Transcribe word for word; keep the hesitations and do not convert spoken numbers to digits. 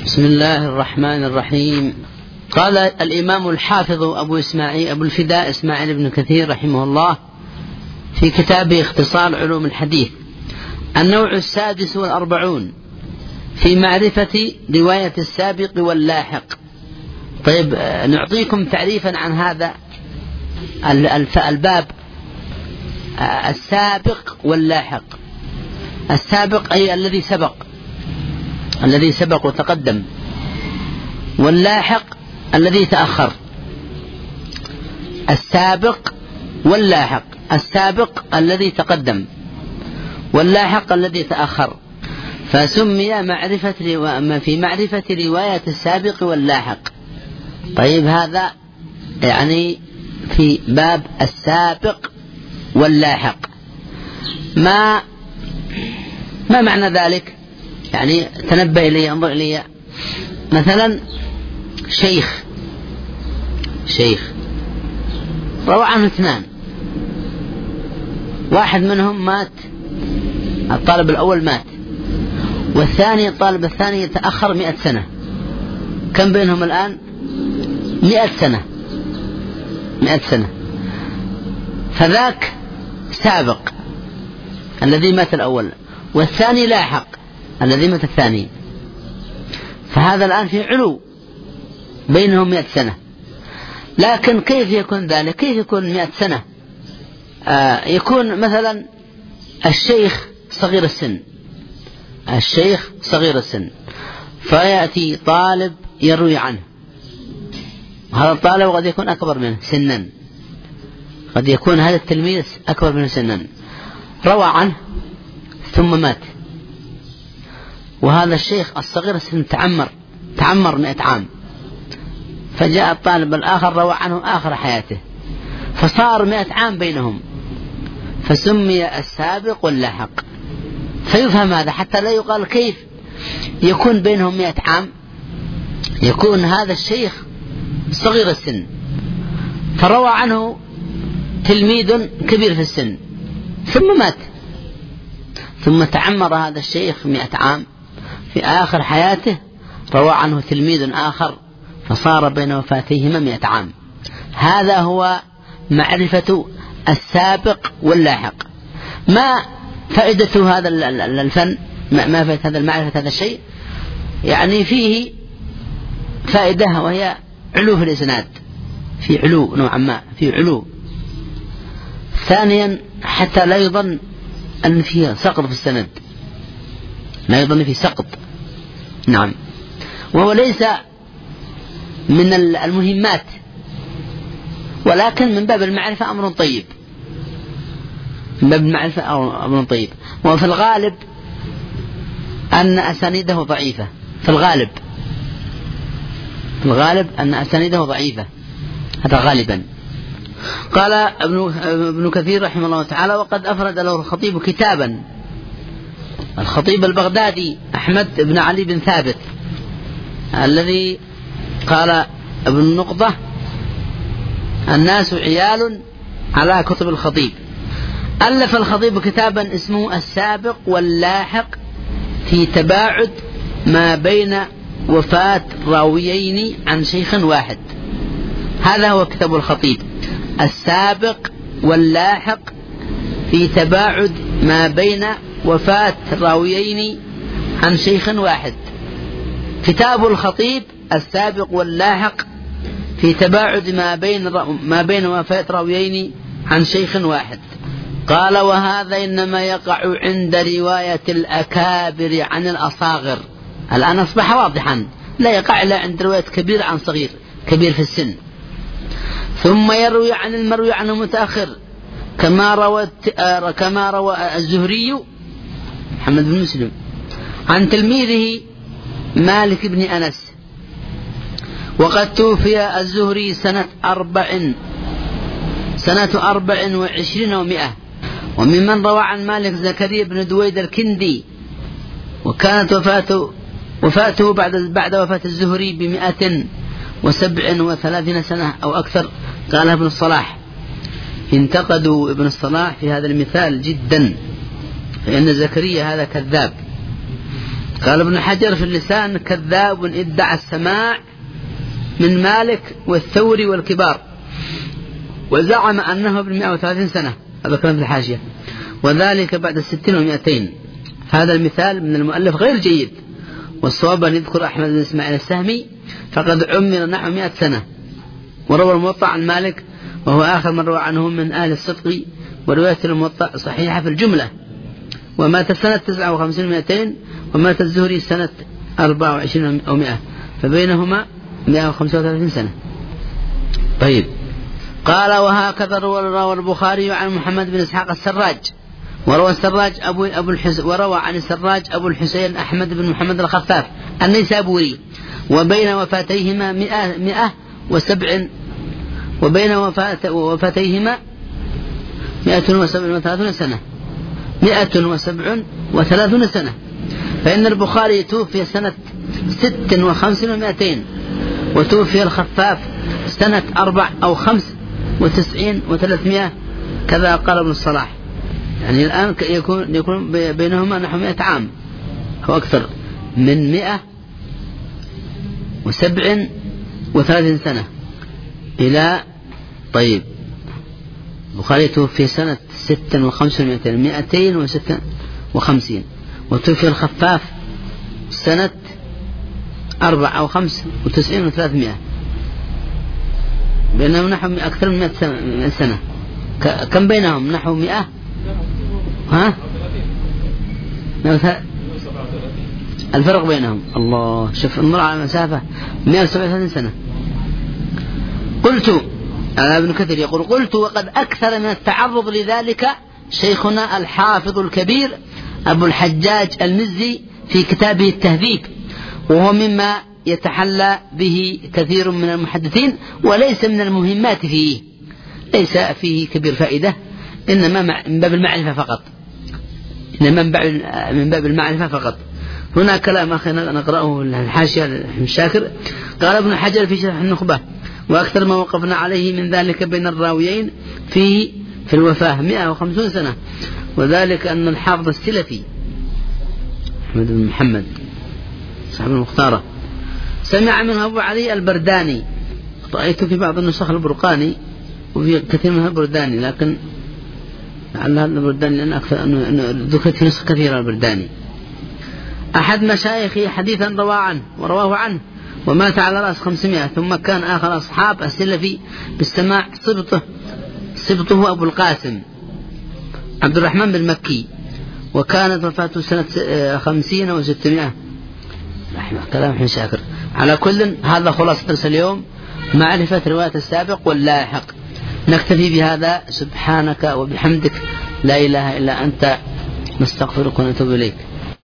بسم الله الرحمن الرحيم. قال الإمام الحافظ أبو إسماعيل أبو الفداء إسماعيل بن كثير رحمه الله في كتابه اختصار علوم الحديث: النوع السادس والأربعون في معرفة رواية السابق واللاحق. طيب، نعطيكم تعريفا عن هذا الباب. السابق واللاحق: السابق أي الذي سبق الذي سبق وتقدم، واللاحق الذي تأخر. السابق واللاحق: السابق الذي تقدم، واللاحق الذي تأخر. فسمي معرفة في معرفة رواية السابق واللاحق. طيب، هذا يعني في باب السابق واللاحق. ما ما معنى ذلك؟ يعني تنبه إلي، انظر إلي. مثلا شيخ شيخ روى عنه اثنان، واحد منهم مات، الطالب الأول مات، والثاني الطالب الثاني يتأخر مئة سنة. كم بينهم الآن؟ مئة سنة مئة سنة. فذاك سابق الذي مات الأول، والثاني لاحق الذي مات الثاني. فهذا الآن في علو بينهم مئة سنة. لكن كيف يكون ذلك؟ كيف يكون مئة سنة؟ آه يكون مثلا الشيخ صغير السن الشيخ صغير السن فيأتي طالب يروي عنه. هذا الطالب قد يكون أكبر منه سنا، قد يكون هذا التلميذ أكبر منه سنا، روى عنه ثم مات. وهذا الشيخ الصغير السن تعمر تعمر مئة عام، فجاء الطالب الآخر روى عنه آخر حياته، فصار مئة عام بينهم، فسمي السابق واللاحق. فيفهم هذا حتى لا يقال كيف يكون بينهم مئة عام. يكون هذا الشيخ صغير السن فروى عنه تلميذ كبير في السن ثم مات، ثم تعمر هذا الشيخ مئة عام، في آخر حياته روى عنه تلميذ آخر، فصار بين وفاتهما مئة عام. هذا هو معرفة السابق واللاحق. ما فائدة هذا الفن؟ ما فائدة هذا المعرفة هذا الشيء؟ يعني فيه فائدة، وهي علو في الإسناد، في علو نوعا ما، في علو. ثانيا، حتى لا يظن أن فيه سقط في السند، لا يظن فيه سقط. نعم، وهو ليس من المهمات، ولكن من باب المعرفة أمر طيب، من باب المعرفة أمر طيب. وفي الغالب أن أسانيده ضعيفة، في الغالب في الغالب أن أسانيده ضعيفة، هذا غالبا. قال ابن ابن كثير رحمه الله تعالى: وقد أفرد له الخطيب كتابا. الخطيب البغدادي أحمد بن علي بن ثابت، الذي قال ابن النقطة: الناس عيال على كتب الخطيب. ألف الخطيب كتابا اسمه السابق واللاحق في تباعد ما بين وفاة راويين عن شيخ واحد. هذا هو كتاب الخطيب: السابق واللاحق في تباعد ما بين وفاة راويين عن شيخ واحد. كتاب الخطيب السابق واللاحق في تباعد ما بين ما بين وفاة راويين عن شيخ واحد. قال: وهذا إنما يقع عند رواية الأكابر عن الأصاغر. الآن أصبح واضحا، لا يقع إلا عند رواية كبير عن صغير، كبير في السن. ثم يروي عن المروي عنه متأخر، كما روى كما روى الزهري محمد بن مسلم عن تلميذه مالك بن أنس. وقد توفي الزهري سنة أربع سنة أربع وعشرين ومئة. وممن روى عن مالك زكريا بن دويد الكندي، وكانت وفاته وفاته بعد بعد وفاة الزهري بمئة وسبع وثلاثين سنة أو أكثر. قال ابن الصلاح: انتقدوا ابن الصلاح في هذا المثال جدا، لأن زكريا هذا كذاب. قال ابن حجر في اللسان: كذاب ادعى السماع من مالك والثوري والكبار وزعم أنه ابن مئة وثلاثين سنة. هذا كلام في الحاشية. وذلك بعد الستين ومئتين. هذا المثال من المؤلف غير جيد، والصواب أن يذكر أحمد بن إسماعيل السهمي فقد عمر نحو مئة سنة، وروى الموطأ عن مالك وهو آخر من روى عنه من أهل الصدق، ورواية الموطأ صحيحة في الجملة. ومات سنة تسعة وخمسين ومئتين، ومات الزهري سنة أربعة وعشرين أو مئة، فبينهما مئة وخمسة وثلاثين سنة. طيب. قال: وهكذا روى البخاري عن محمد بن إسحاق السراج، وروى السراج أبو أبو الحس وروى عن السراج أبو الحسين أحمد بن محمد الخفاف النيسابوري، وبين وفاتيهما مئة مئة وسبع وبين وفاتيهما مئة وسبع وثلاثون سنة مئة وسبع وثلاثون سنة. فإن البخاري توفي سنة ست وخمسين ومئتين، وتوفي الخفاف سنة أربع أو خمس وتسعين وثلاثمائة، كذا قال ابن الصلاح. يعني الآن يكون يكون بينهما نحو مئة عام أو أكثر من مئة وسبع وثلاثين سنة إلى. طيب. البخاري توفي سنة ست وخمسين ومئتين مئتين وستة وخمسين، وتوفي الخفاف سنة أربع أو خمس وتسعين وثلاثمائة، بينهم نحو أكثر من مئة سنة. كم بينهم؟ نحو مئة. ها؟ الفرق بينهم الله. شوف انظر على المسافة مئة وسبعة وثلاثين سنة. قلت، أنا ابن كثير يقول: قلت وقد أكثر من التعرض لذلك شيخنا الحافظ الكبير أبو الحجاج المزي في كتابه التهذيب، وهو مما يتحلى به كثير من المحدثين، وليس من المهمات فيه، ليس فيه كبير فائدة، إنما من باب المعرفة فقط، إنما من باب المعرفة فقط. هنا كلام أخينا نقرأه الحاشية الشاكر. قال ابن حجر في شرح النخبة: وأكثر ما وقفنا عليه من ذلك بين الراويين فيه في الوفاة مئة وخمسون سنة، وذلك أن الحافظ السلفي أحمد بن محمد صاحب المختارة سمع منه أبو علي البرداني. رأيت في بعض النسخ البرقاني وفي كثير منها البرداني، لكن لعل هذا البرداني لأن أكثر أنه ذكرت في نسخ كثيرة البرداني. أحد مشايخي حديثا رواه عنه ورواه عنه، ومات على رأس خمسمائة. ثم كان آخر أصحاب السلفي بالسماع صبته صبته أبو القاسم عبد الرحمن بن مكي، وكانت وفاته سنة خمسين وستمائة. كلام حين شاكر. على كل هذا خلاصة درس اليوم، معرفة رواية السابق واللاحق. نكتفي بهذا. سبحانك وبحمدك لا إله إلا أنت، نستغفرك ونتوب إليك.